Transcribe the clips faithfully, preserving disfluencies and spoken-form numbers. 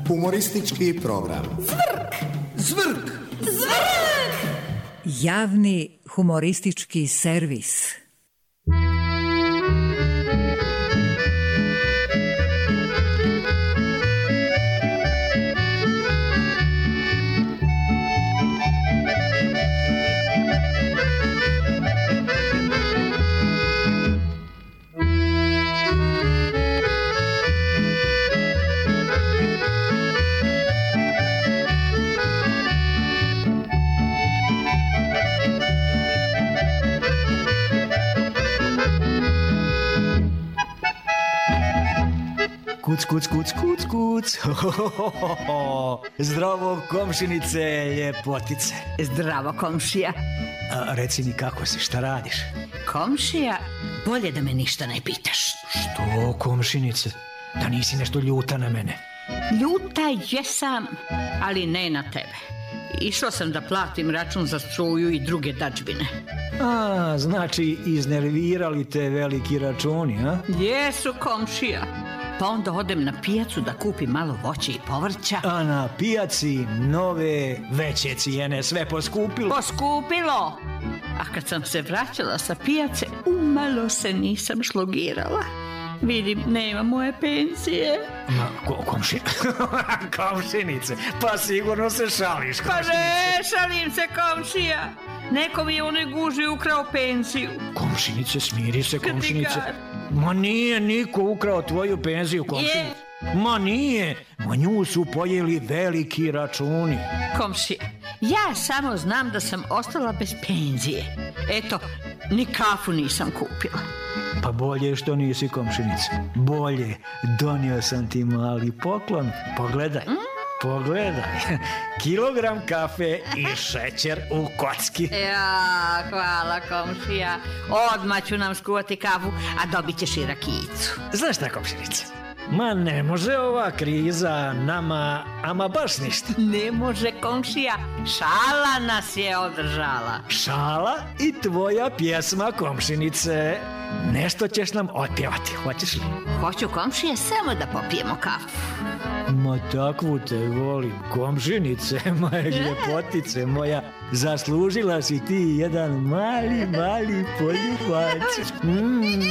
Humoristički program. Zvrk! Zvrk! Zvrk! Javni humoristički servis. Kuc, kuc, kuc, kuc, kuc. Zdravo, komšinice, ljepotice. Zdravo, komšija. A, reci mi kako si, šta radiš? Komšija, bolje da me ništa ne pitaš. Što, komšinice? Da nisi nešto ljuta na mene? Ljuta jesam, ali ne na tebe. Išla sam da platim račun za struju i druge dađbine. A, znači iznervirali te veliki računi, a? Jesu, komšija. Pa onda odem na pijacu da kupim malo voća i povrća. A na pijaci nove veće cijene, sve poskupilo. Poskupilo! A kad sam se vraćala sa pijace, umalo se nisam šlogirala. Vidim, nema moje penzije. Ma, ko, komši... komšinice, pa sigurno se šališ, komšinice. Pa ne, šalim se, komšija. Neko mi je u onoj guži ukrao penziju. Komšinice, smiri se, komšinice. Krtikar. Ma nije niko ukrao tvoju penziju, komšinice. Je. Ma nije, ma nju su pojeli veliki računi. Komšija, ja samo znam da sam ostala bez penzije. Eto, ni kafu nisam kupila. Pa bolje što nisi, komšinice. Bolje, donio sam ti mali poklon. Pogledaj, mm? pogledaj. Kilogram kafe i šećer u kocki. Ja, hvala, komšija. Odmah ću nam skuvati kafu, a dobit ćeš i rakijicu. Znaš šta, komšinice? Ma ne može ova kriza nama, ama baš ništa. Ne može, komšija. Šala nas je održala. Šala i tvoja pjesma, komšinice. Nešto ćeš nam otpjevati, hoćeš li? Hoću, komšije, samo da popijemo kafu. Ma takvu te volim, komšinice, moje ljepotice moja. Zaslužila si ti jedan mali, mali poljubac. Mm.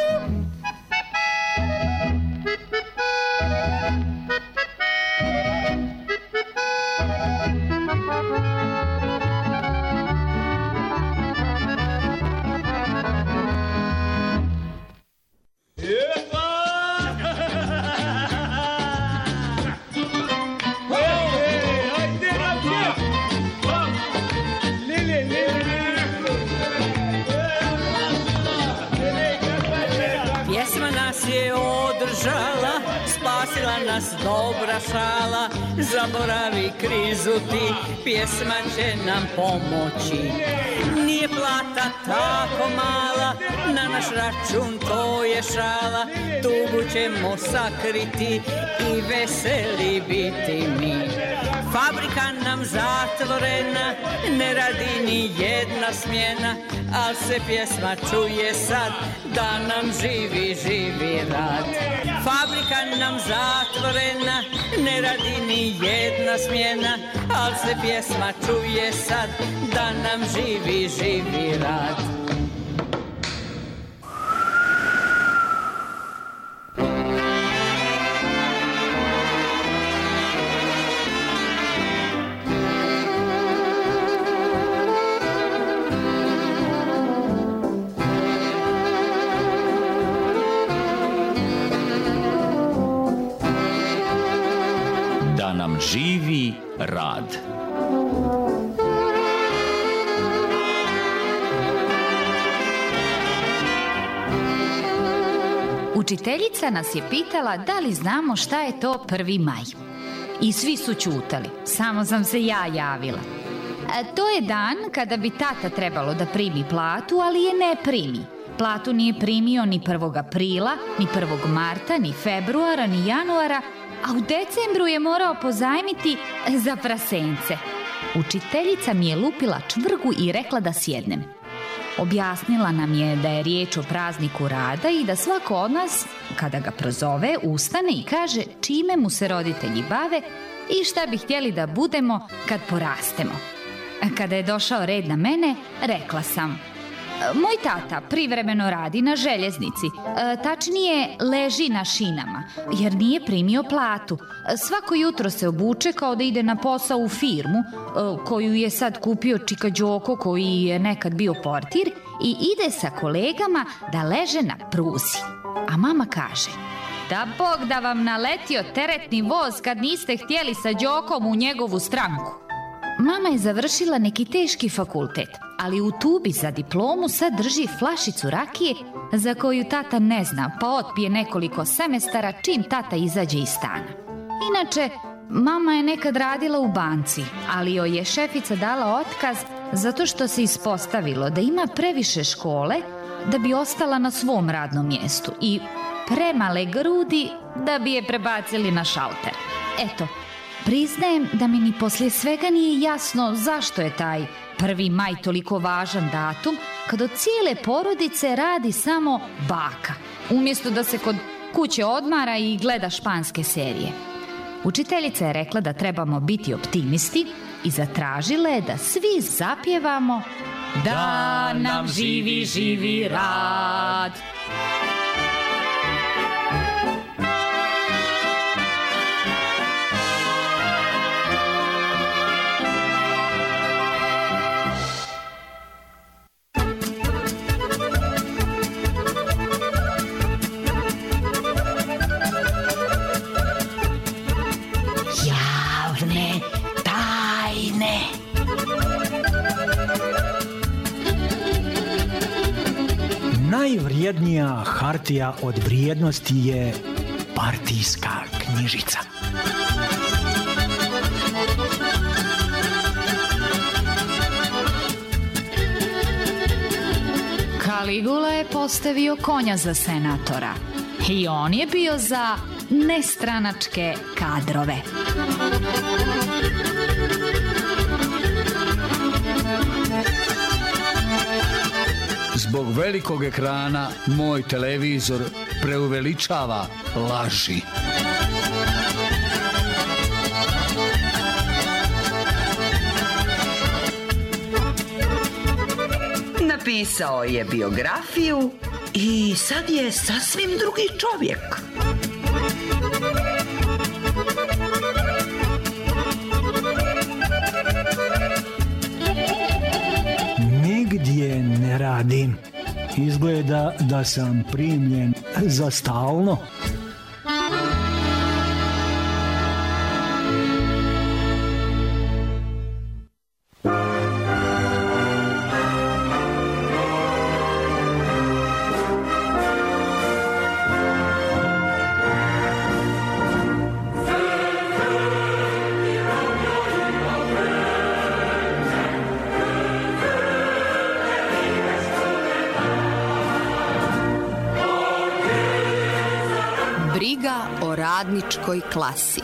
Održala, spasila nas dobra šala. Zaboravi krizu ti, pjesma će nam pomoći. Nije plata tako mala, na naš račun to je šala. Tugu ćemo sakriti i veseli biti mi. Fabrika nam zatvorena, ne radi ni jedna smjena, al se pjesma čuje sad, da nam živi, živi rad. Fabrika nam zatvorena, ne radi ni jedna smjena, al se pjesma čuje sad, da nam živi, živi rad. Živi rad. Učiteljica nas je pitala da li znamo šta je to prvi maj. I svi su ćutali, samo sam se ja javila. A to je dan kada bi tata trebalo da primi platu, ali je ne primi. Platu nije primio ni prvog aprila, ni prvog marta, ni februara, ni januara, a u decembru je morao pozajmiti za prasence. Učiteljica mi je lupila čvrgu i rekla da sjednem. Objasnila nam je da je riječ o prazniku rada i da svako od nas, kada ga prozove, ustane i kaže čime mu se roditelji bave i šta bi htjeli da budemo kad porastemo. Kada je došao red na mene, rekla sam: moj tata privremeno radi na željeznici, e, tačnije leži na šinama, jer nije primio platu. Svako jutro se obuče kao da ide na posao u firmu, e, koju je sad kupio Čika Đoko, koji je nekad bio portir, i ide sa kolegama da leže na pruzi. A mama kaže: da Bog da vam naletio teretni voz kad niste htjeli sa Đokom u njegovu stranku. Mama je završila neki teški fakultet, ali u tubi za diplomu sad drži flašicu rakije za koju tata ne zna, pa otpije nekoliko semestara čim tata izađe iz stana. Inače, mama je nekad radila u banci, ali joj je šefica dala otkaz zato što se ispostavilo da ima previše škole da bi ostala na svom radnom mjestu i premale grudi da bi je prebacili na šalter. Eto, priznajem da mi ni poslije svega nije jasno zašto je taj prvi maj toliko važan datum kad od cijele porodice radi samo baka, umjesto da se kod kuće odmara i gleda španske serije. Učiteljica je rekla da trebamo biti optimisti i zatražila je da svi zapjevamo Da nam živi, živi rad. Javne tajne. Najvrijednija hartija od vrijednosti je partijska knjižica. Kaligula je postavio konja za senatora i on je bio za nestranačke kadrove. Zbog velikog ekrana moj televizor preuveličava laži. Napisao je biografiju i sad je sasvim drugi čovjek. Nigdje ne radim. Izgleda da sam primljen za stalno. Briga o radničkoj klasi.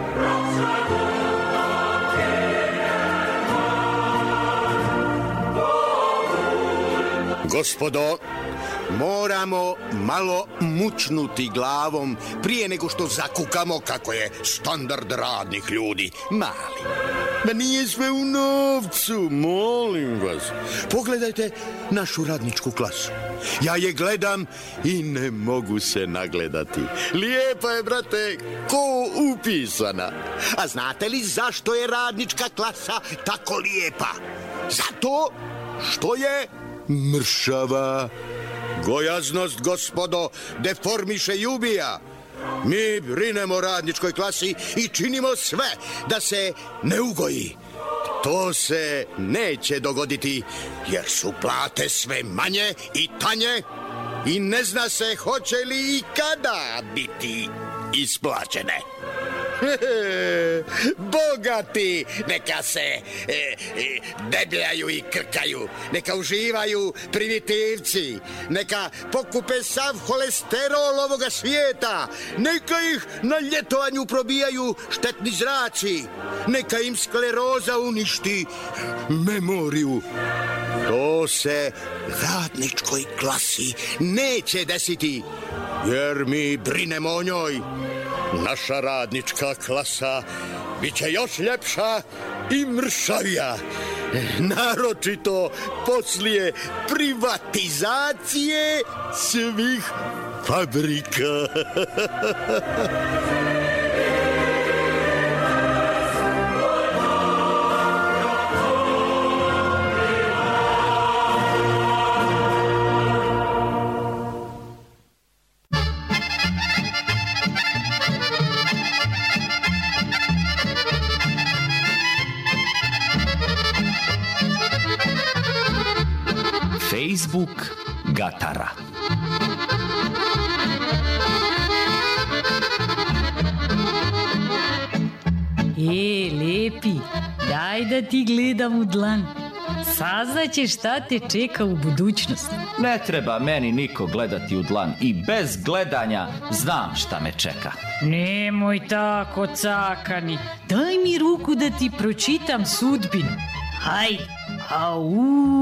Gospodo, moramo malo mučnuti glavom prije nego što zakukamo kako je standard radnih ljudi mali. Ma nije sve u novcu, molim vas. Pogledajte našu radničku klasu. Ja je gledam i ne mogu se nagledati. Lijepa je, brate, ko upisana. A znate li zašto je radnička klasa tako lijepa? Zato što je mršava. Gojaznost, gospodo, deformiše i ubija. Mi brinemo o radničkoj klasi i činimo sve da se ne ugoji. To se neće dogoditi, jer su plate sve manje i tanje i ne zna se hoće li i kada biti isplaćene. Bogati neka se e, e, debljaju i krkaju, neka uživaju primitivci, neka pokupe sav holesterol ovoga svijeta, neka ih na ljetovanju probijaju štetni zraci, neka im skleroza uništi memoriju. To se radničkoj klasi neće desiti, jer mi brinemo o njoj. Naša radnička klasa bit će još ljepša i mršavija. Naročito poslije privatizacije svih fabrika. Facebook Gatara. E, Lepi, daj da ti gledam u dlan. Saznaćeš šta te čeka u budućnosti. Ne treba meni niko gledati u dlan i bez gledanja znam šta me čeka. Nemoj tako, cakani. Daj mi ruku da ti pročitam sudbinu. Hajde. Au,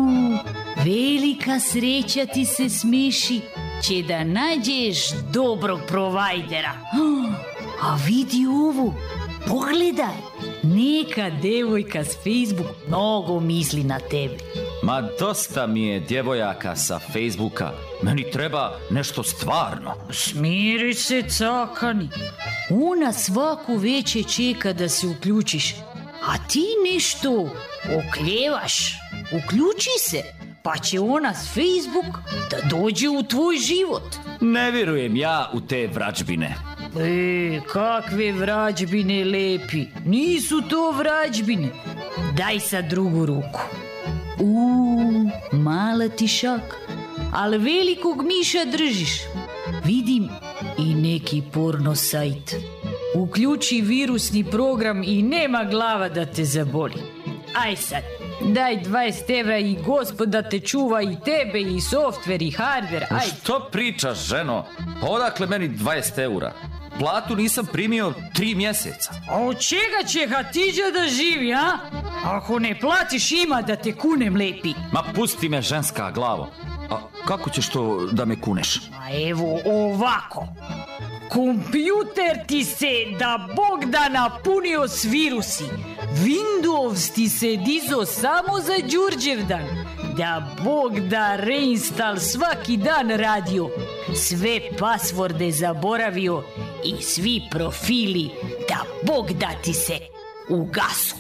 velika sreća ti se smiši, će da nađeš dobrog provajdera. A vidi ovo, pogledaj, neka devojka s Facebook mnogo misli na tebe. Ma dosta mi je djevojaka sa Facebooka, meni treba nešto stvarno. Smiri se, cakani, ona svaku veće čeka da se uključiš, a ti nešto okljevaš. Uključi se, pa će ona s Facebook da dođe u tvoj život. Ne vjerujem ja u te vrađbine. E, kakve vrađbine, Lepi? Nisu to vrađbine. Daj sad drugu ruku. Uuu, mala ti šaka, ali velikog miša držiš. Vidim i neki porno sajt. Uključi virusni program i nema glava da te zaboli. Aj sad, daj dvadeset evra i gospod da te čuva i tebe i softver i hardver. Aj. Što pričaš, ženo? Odakle meni dvadeset eura? Platu nisam primio tri mjeseca. A od čega će Hatiđa da živi, a? Ako ne platiš ima da te kunem, Lepi. Ma pusti me, ženska glavo. A kako ćeš to da me kuneš? A evo ovako. Kompjuter ti se da Bog da napunio s virusi. Windows ti se dizo samo za Đurđevdan. Da Bog da reinstall svaki dan radio. Sve pasvorde zaboravio i svi profili da Bog da ti se ugasu.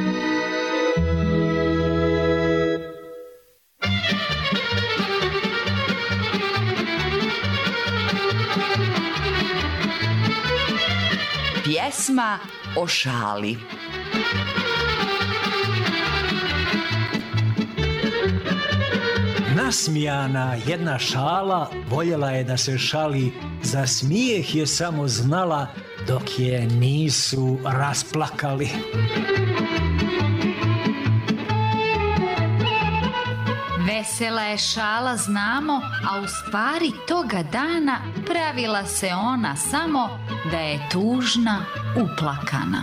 Pjesma o šali. Nasmijana jedna šala voljela je da se šali, za smijeh je samo znala dok je nisu rasplakali. Vesela je šala, znamo, a u stvari toga dana pravila se ona samo da je tužna, uplakana.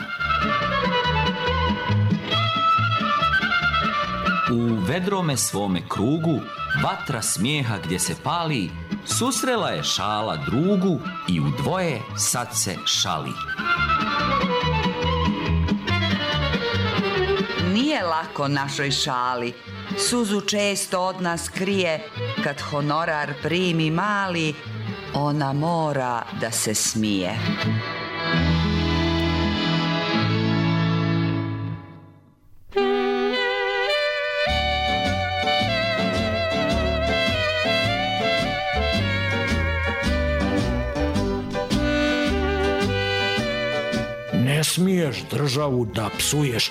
U vedrome svome krugu, vatra smijeha gdje se pali, susrela je šala drugu i u dvoje sad se šali. Nije lako našoj šali, suzu često od nas krije, kad honorar primi mali, ona mora da se smije. Ne smiješ državu da psuješ.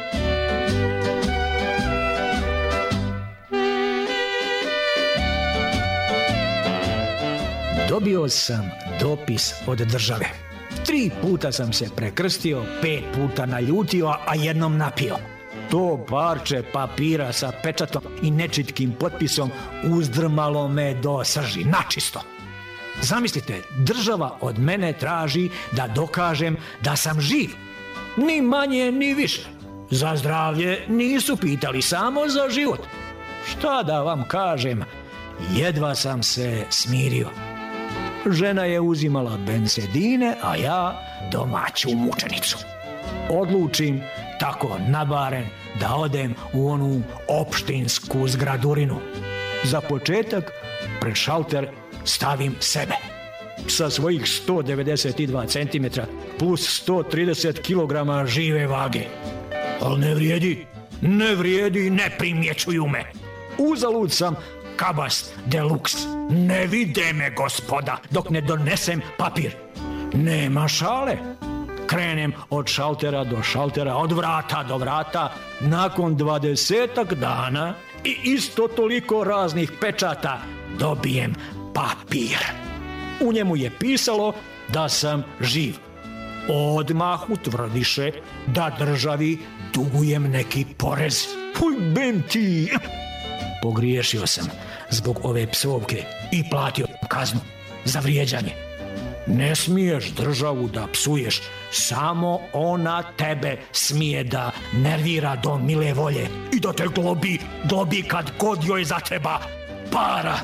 Dobio sam dopis od države. Tri puta sam se prekrstio, pet puta naljutio, a jednom napio. To parče papira sa pečatom i nečitkim potpisom uzdrmalo me do srži, načisto. Zamislite, država od mene traži da dokažem da sam živ. Ni manje, ni više. Za zdravlje nisu pitali, samo za život. Šta da vam kažem, jedva sam se smirio. Žena je uzimala bensedine, a ja domaću mučenicu. Odlučim, tako nabaren, da odem u onu opštinsku zgradurinu. Za početak, pred šalter stavim sebe. Sa svojih sto devedeset dva centimetra plus sto trideset kilograma žive vage. Ali ne vrijedi, ne vrijedi, ne primjećuju me. Uzalud sam kabast deluks. Ne vide me, gospoda, dok ne donesem papir. Nema šale. Krenem od šaltera do šaltera, od vrata do vrata. Nakon dvadesetak dana i isto toliko raznih pečata dobijem papir. U njemu je pisalo da sam živ. Odmah utvrdiše da državi dugujem neki porez. Puj ben ti! Pogriješio sam zbog ove psovke i platio kaznu za vrijeđanje. Ne smiješ državu da psuješ, samo ona tebe smije da nervira do mile volje i da te globi, globi kad god joj zatreba para.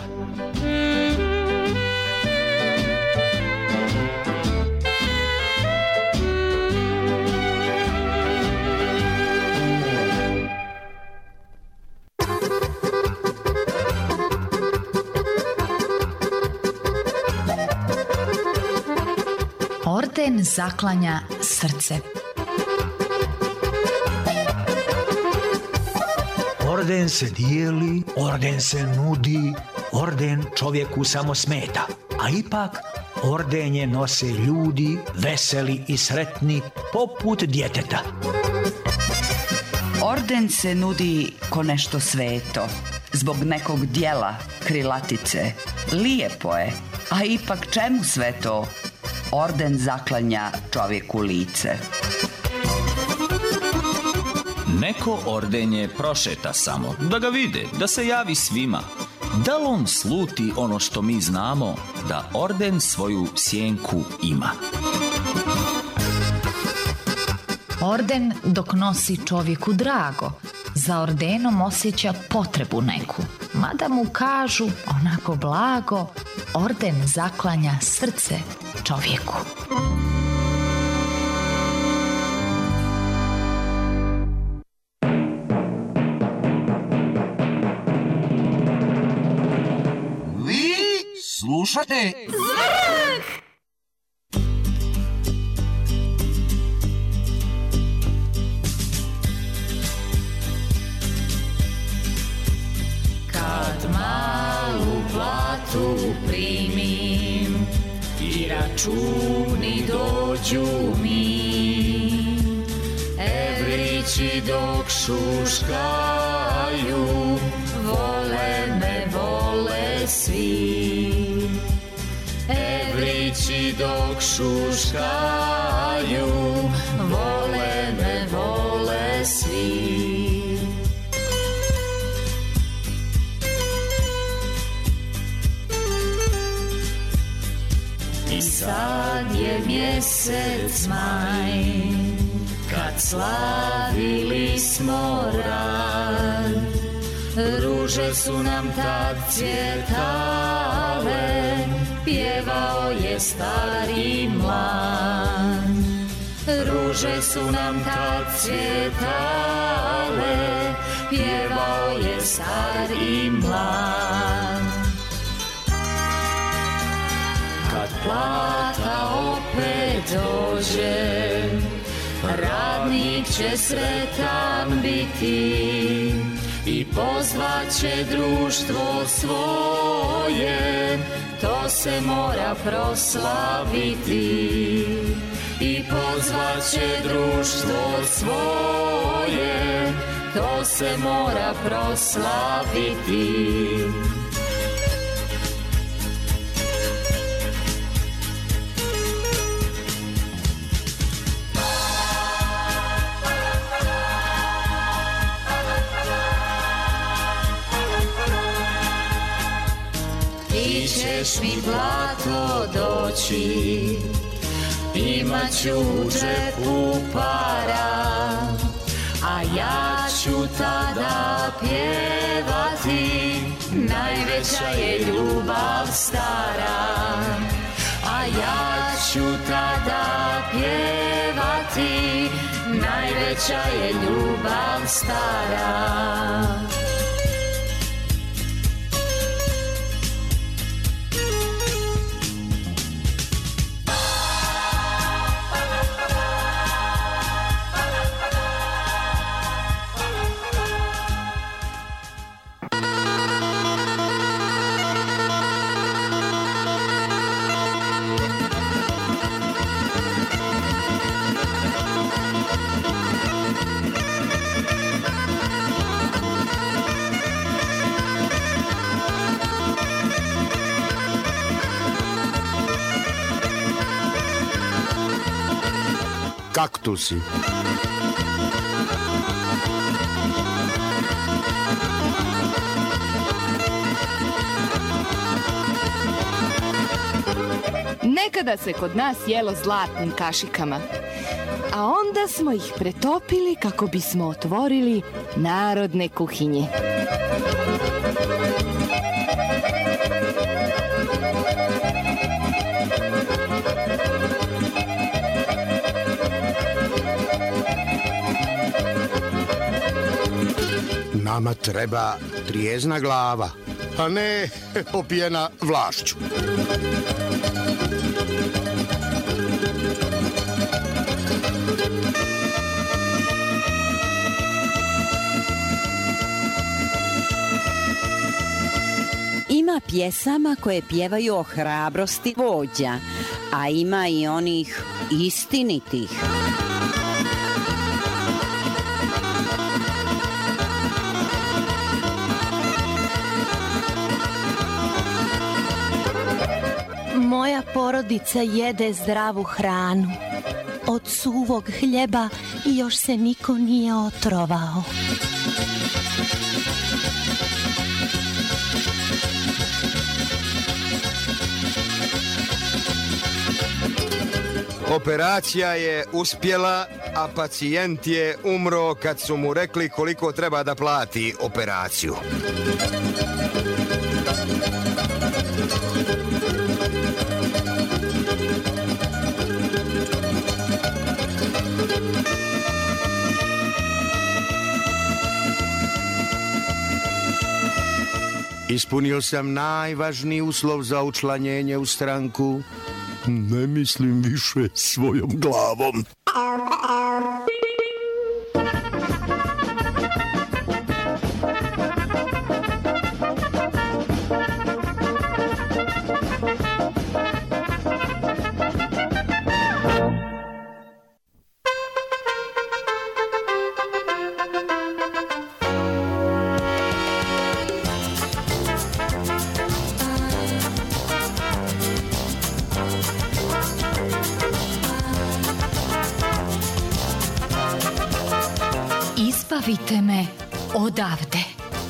Orden zaklanja srce. Orden se dijeli, orden se nudi, orden čovjeku samo smeta. A ipak ordenje nose ljudi veseli i sretni poput djeteta. Orden se nudi ko nešto sveto, zbog nekog dijela, krilatice. Lijepo je, a ipak čemu sve to? Orden zaklanja čovjeku lice. Neko ordenje prošeta samo, da ga vide, da se javi svima. Da li on sluti ono što mi znamo, da orden svoju sjenku ima? Orden dok nosi čovjeku drago, za ordenom osjeća potrebu neku. Mada mu kažu onako blago, orden zaklanja srce čovjeku. Vi slušate Zvrk! Kad malu platu primim i računi dođu mi, evrići dok šuškaju, vole me, vole svi. Evrići dok šuškaju, vole me, vole svi. I sad je mjesec maj, kad slavili smo rad, ruže su nam tad cvjetale, pjevao je star i mlad. Ruže su nam tad cvjetale, pjevao je star i mlad. Kad plata opet dođe, radnik će sretan biti i pozvaće društvo svoje, to se mora proslaviti. I pozvaće društvo svoje, to se mora proslaviti. Ćeš mi blato doći, imat ću u džepu para, a ja ću tada pjevati, najveća je ljubav stara. A ja ću tada pjevati, najveća je ljubav stara. Kaktusi. Nekada se kod nas jelo zlatnim kašikama, a onda smo ih pretopili kako bismo otvorili narodne kuhinje. Nama treba trijezna glava, a ne opijena vlašću. Ima pjesama koje pjevaju o hrabrosti vođa, a ima i onih istinitih. Moja porodica jede zdravu hranu. Od suvog hljeba još se niko nije otrovao. Operacija je uspjela, a pacijent je umro kad su mu rekli koliko treba da plati operaciju. Ispunio sam najvažniji uslov za učlanjenje u stranku. Ne mislim više svojom glavom. Izbavite me odavde.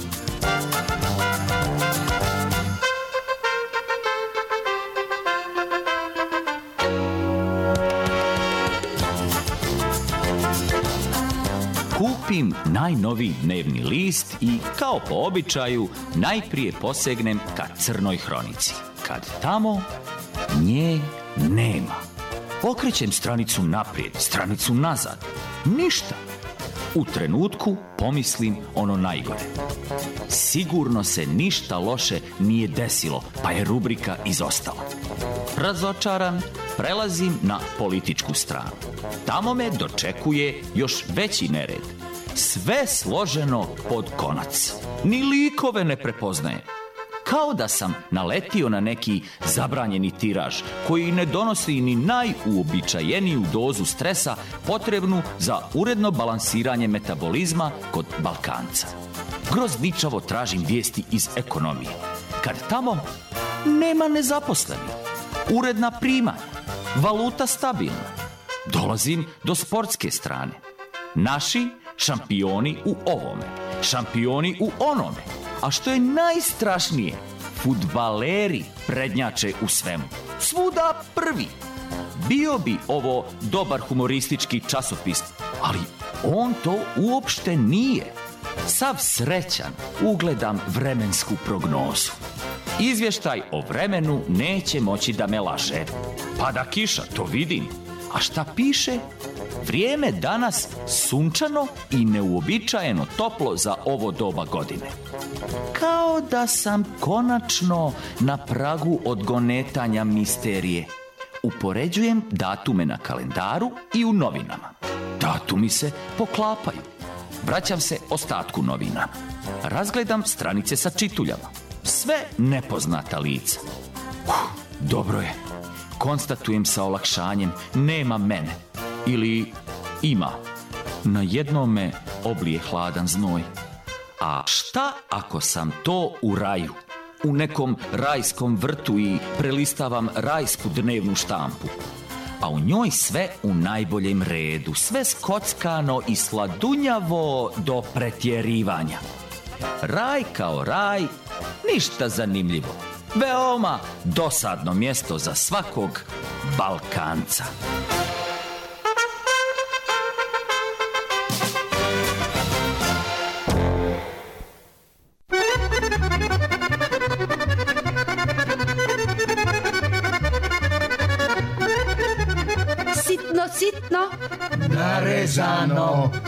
Kupim najnoviji dnevni list i, kao po običaju, najprije posegnem ka crnoj hronici. Kad tamo nje nema. Okrećem stranicu naprijed, stranicu nazad. Ništa. U trenutku pomislim ono najgore. Sigurno se ništa loše nije desilo, pa je rubrika izostala. Razočaran, prelazim na političku stranu. Tamo me dočekuje još veći nered. Sve složeno pod konac. Ni likove ne prepoznaje. Kao da sam naletio na neki zabranjeni tiraž koji ne donosi ni najuobičajeniju dozu stresa potrebnu za uredno balansiranje metabolizma kod Balkanca. Grozničavo tražim vijesti iz ekonomije. Kad tamo nema nezaposlenih, uredna primanja, valuta stabilna. Dolazim do sportske strane. Naši šampioni u ovome, šampioni u onome. A što je najstrašnije, fudbaleri prednjače u svemu. Svuda prvi. Bio bi ovo dobar humoristički časopis, ali On to uopšte nije. Sav srećan ugledam vremensku prognozu. Izvještaj o vremenu neće moći da me laže. Pada kiša, to vidim. A šta piše? Vrijeme danas sunčano i neuobičajeno toplo za ovo doba godine. Kao da sam konačno na pragu odgonetanja misterije. Upoređujem datume na kalendaru i u novinama. Datumi se poklapaju. Vraćam se ostatku novina. Razgledam stranice sa čituljama. Sve nepoznata lica. Uf, dobro je. Konstatujem sa olakšanjem, nema mene. Ili ima. Na jednom me oblije hladan znoj. A šta ako sam to u raju? U nekom rajskom vrtu i prelistavam rajsku dnevnu štampu. A u njoj sve u najboljem redu, sve skockano i sladunjavo do pretjerivanja. Raj kao raj, ništa zanimljivo. Veoma dosadno mjesto za svakog Balkanca. Sitno, sitno. Narezano.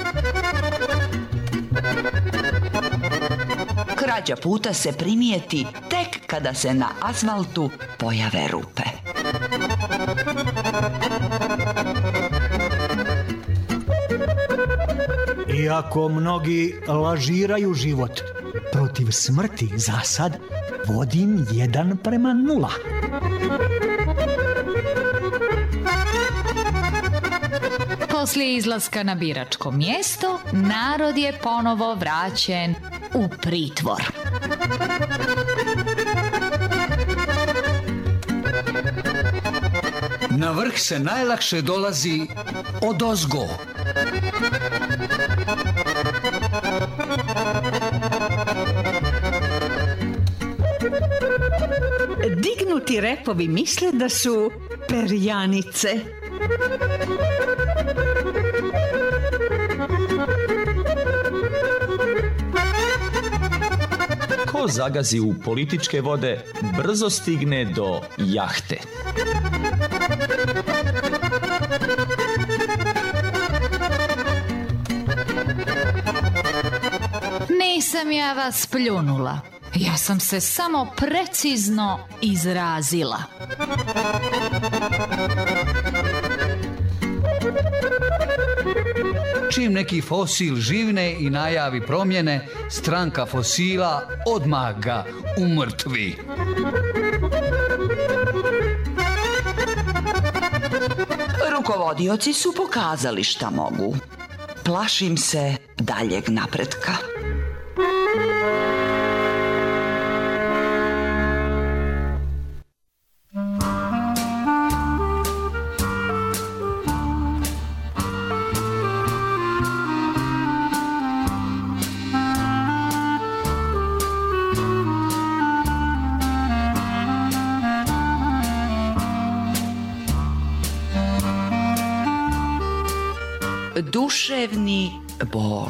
Krađa puta se primijeti tek kada se na asfaltu pojave rupe. Iako mnogi lažiraju život, protiv smrti za sad vodim jedan prema nula. Poslije izlaska na biračko mjesto, narod je ponovo vraćen u pritvor. Na vrh se najlakše dolazi odozgo. Dignuti repovi misle da su perjanice. Ko zagazi u političke vode, brzo stigne do jahte. Nisam ja vas pljunula. Ja sam se samo precizno izrazila. Čim neki fosil živne i najavi promjene, stranka fosila odmah ga umrtvi. Rukovodioci su pokazali šta mogu. Plašim se daljeg napretka. Duševni bol.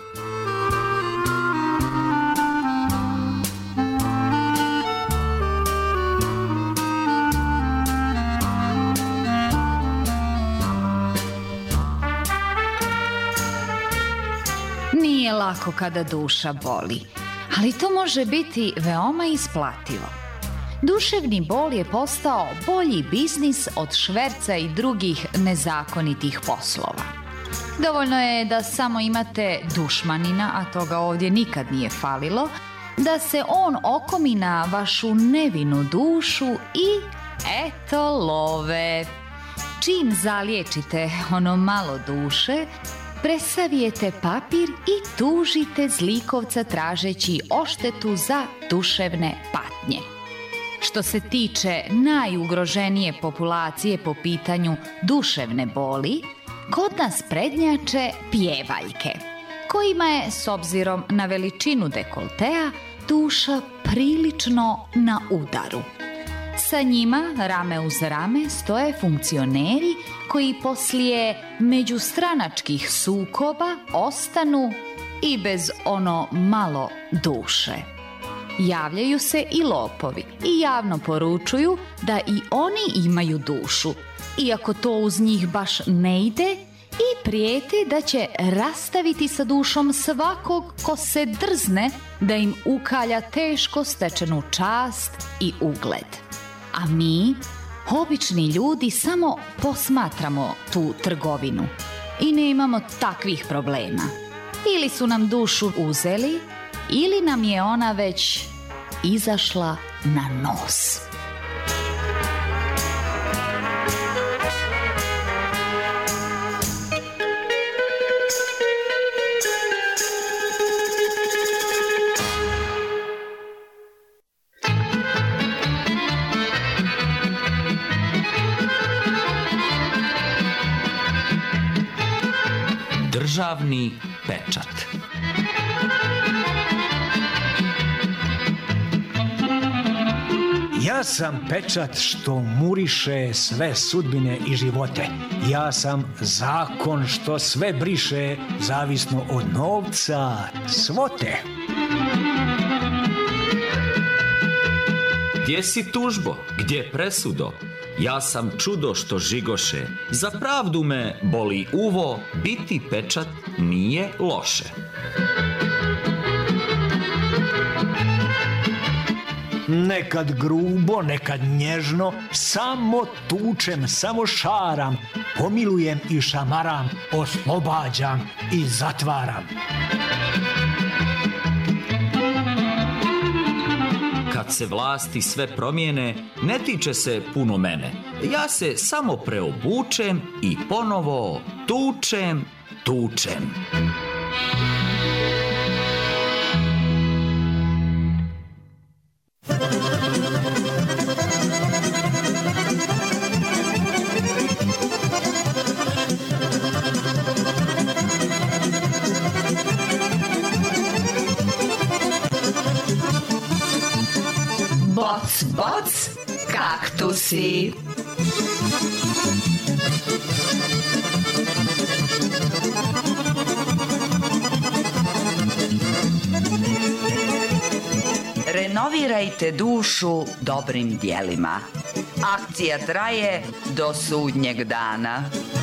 Nije lako kada duša boli, ali to može biti veoma isplativo. Duševni bol je postao bolji biznis od šverca i drugih nezakonitih poslova. Dovoljno je da samo imate dušmanina, a toga ovdje nikad nije falilo, da se on okomi na vašu nevinu dušu i eto love. Čim zaliječite ono malo duše, presavijete papir i tužite zlikovca tražeći odštetu za duševne patnje. Što se tiče najugroženije populacije po pitanju duševne boli, kod nas prednjače pjevaljke, kojima je, s obzirom na veličinu dekoltea, duša prilično na udaru. Sa njima, rame uz rame, stoje funkcioneri koji poslije međustranačkih sukoba ostanu i bez ono malo duše. Javljaju se i lopovi i javno poručuju da i oni imaju dušu, iako to uz njih baš ne ide, i prijete da će rastaviti sa dušom svakog ko se drzne da im ukalja teško stečenu čast i ugled. A mi, obični ljudi, samo posmatramo tu trgovinu i ne imamo takvih problema. Ili su nam dušu uzeli, ili nam je ona već izašla na nos. Državni pečat. Ja sam pečat što muriše sve sudbine i živote. Ja sam zakon što sve briše, zavisno od novca, svote. Gdje si tužbo, gdje presudo? Ja sam čudo što žigoše, za pravdu me boli uvo, biti pečat nije loše. Nekad grubo, nekad nježno, samo tučem, samo šaram, pomilujem i šamaram, oslobađam i zatvaram. Kad se vlasti sve promijene, ne tiče se puno mene. Ja se samo preobučem i ponovo tučem, tučem. Boc, boc, kaktusi. Renovirajte dušu dobrim dijelima. Akcija traje do sudnjeg dana.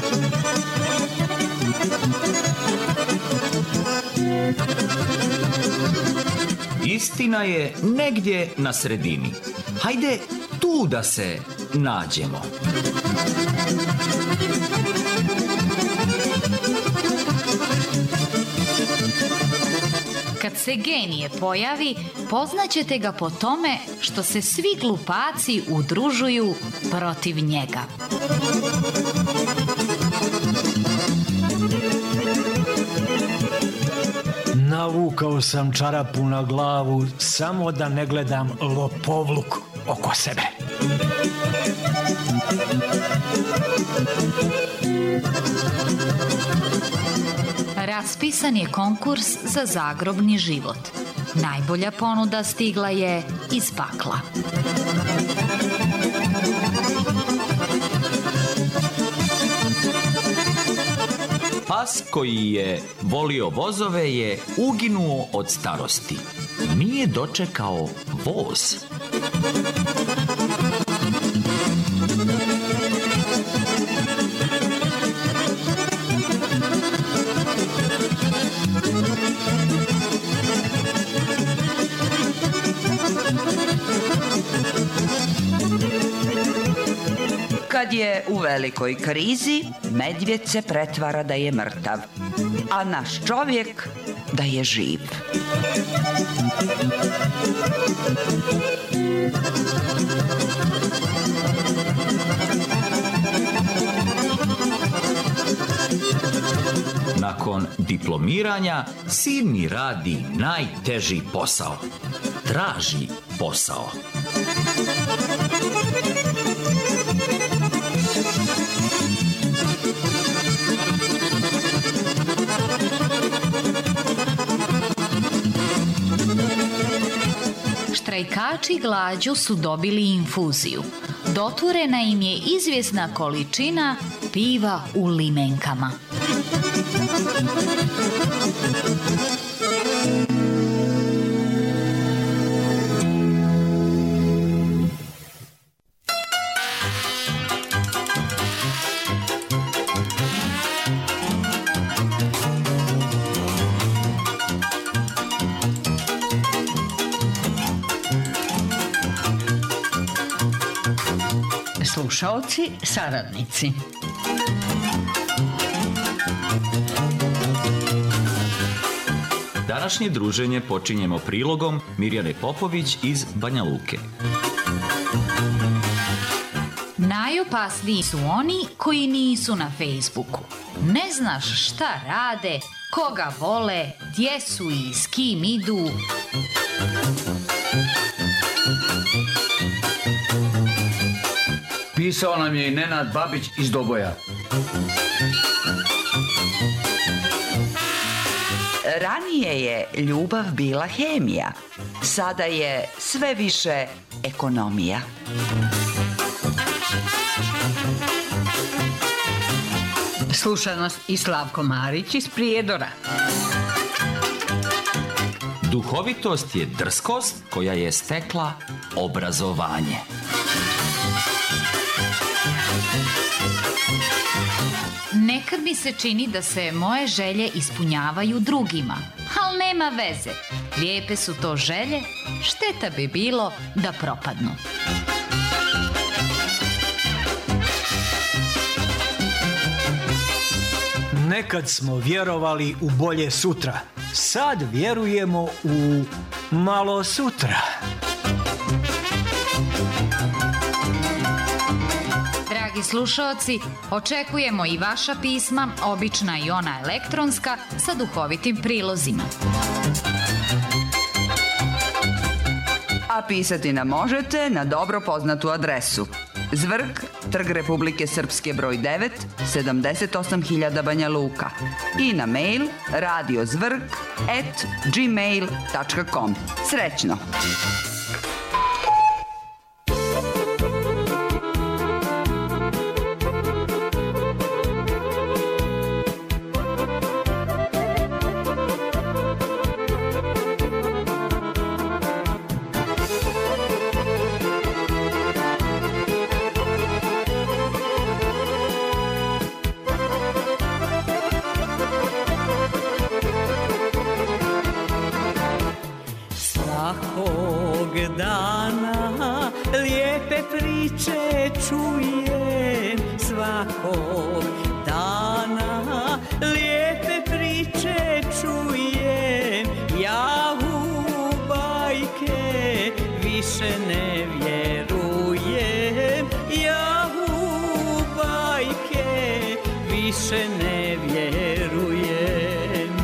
Istina je negdje na sredini. Hajde tu da se nađemo. Kad se genije pojavi, poznaćete ga po tome što se svi glupaci udružuju protiv njega. Navukao sam čarapu na glavu samo da ne gledam lopovluk oko sebe. Raspisan je konkurs za zagrobni život. Najbolja ponuda stigla je iz pakla. Pas koji je volio vozove je uginuo od starosti. Nije dočekao voz. Kad je u velikoj krizi, medvjed se pretvara da je mrtav, a naš čovjek da je živ. Nakon diplomiranja sin mi radi najteži posao. Traži posao. Štrajkač Pevači glađu su dobili infuziju. Doturena im je izvjesna količina piva u limenkama. Slušaoci, saradnici. Današnje druženje počinjemo prilogom Mirjane Popović iz Banja Luke. Najopasniji su oni koji nisu na Facebooku. Ne znaš šta rade, koga vole, gdje su i s kim idu. Pisao nam je i Nenad Babić iz Doboja. Ranije je ljubav bila hemija, sada je sve više ekonomija. Sluša nas i Slavko Marić iz Prijedora. Duhovitost je drskost koja je stekla obrazovanje. Nekad mi se čini da se moje želje ispunjavaju drugima, ali nema veze. Lijepe su to želje, šteta bi bilo da propadnu. Nekad smo vjerovali u bolje sutra, sad vjerujemo u malo sutra. Dragi slušaoci, očekujemo i vaša pisma, obična i ona elektronska, sa duhovitim prilozima. A pisati nam možete na dobro poznatu adresu: Zvrk, Trg Republike Srpske broj devet, sedamdeset osam hiljada Banja Luka, i na mail radiozvrk at gmail dot com. Srećno! Svakog dana lijepe priče čujem, svakog dana lijepe priče čujem, ja u bajke više ne vjerujem, ja u bajke više ne vjerujem.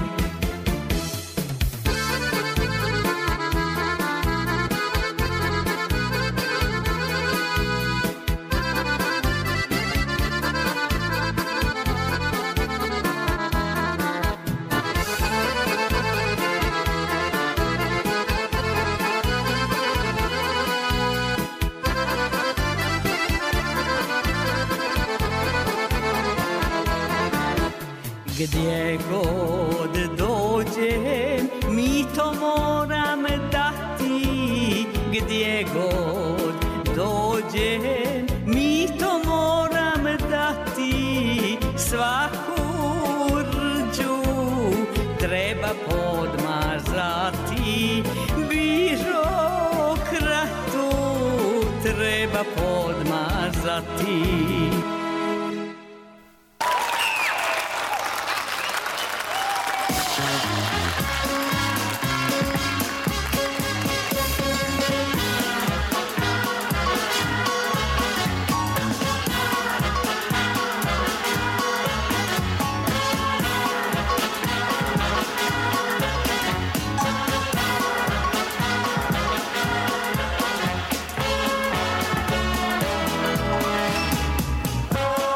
Gdje god dođem, mi to moram dati. Gdje god dođem, mi to moram dati. Svaku rđu treba podmazati, birokratu treba podmazati.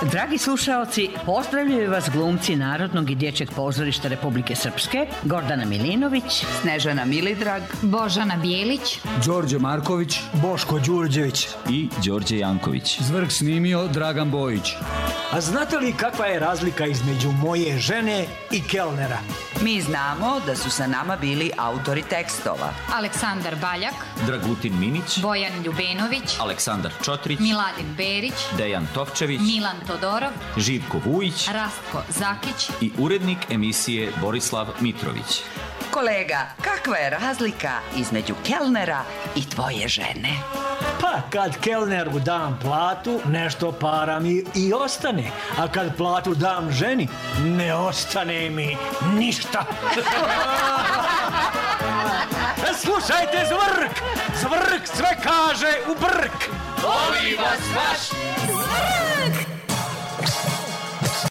Dragi slušaoci, pozdravljaju vas glumci Narodnog i dječjeg pozorišta Republike Srpske, Gordana Milinović, Snežana Milidrag, Božana Bijelić, Đorđe Marković, Boško Đurđević i Đorđe Janković. Zvrk snimio Dragan Bojić. A znate li kakva je razlika između moje žene i kelnera? Mi znamo da su sa nama bili autori tekstova. Aleksandar Baljak, Dragutin Minić, Bojan Ljubenović, Aleksandar Čotrić, Miladin Berić, Dejan Tovčević, Milan Todorov, Živko Vujić, Rastko Zakić i urednik emisije Borislav Mitrović. Kolega, kakva je razlika između kelnera i tvoje žene? Pa kad kelneru dam platu, nešto para mi i ostane. A kad platu dam ženi, ne ostane mi ništa. Slušajte, Zvrk! Zvrk sve kaže u brk! Voli vas vaš Zvrk!